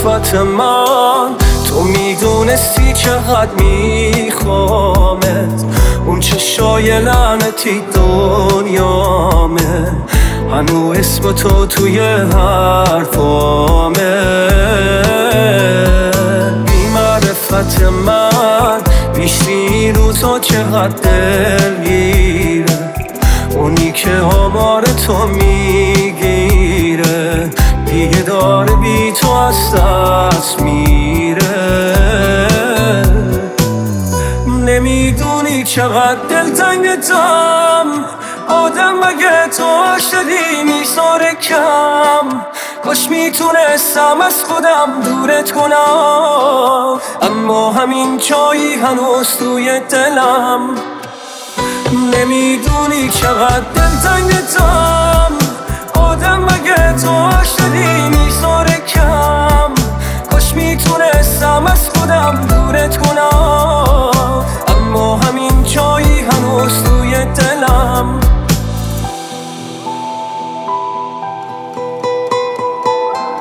معرفت من، تو میدونستی چقدر میخوامت. اون چشای لعنتی دنیامه، هنو اسم تو توی حرفامه. بی معرفت من بیشتری رو تا چقدر دلگیره، اونی که آمار تو میگیره، دیگه داره بی تو از دست میره. نمیدونی چقدر دلتنگتم، آدم مگه تو شدی میذاره کم. کاش میتونستم از خودم دورت کنم، اما همین جایی هنوز توی دلم. نمیدونی چقدر دلتنگتم، آدم مگه تو شدی میذاره کم. کاش میتونستم از خودم دورت کنم،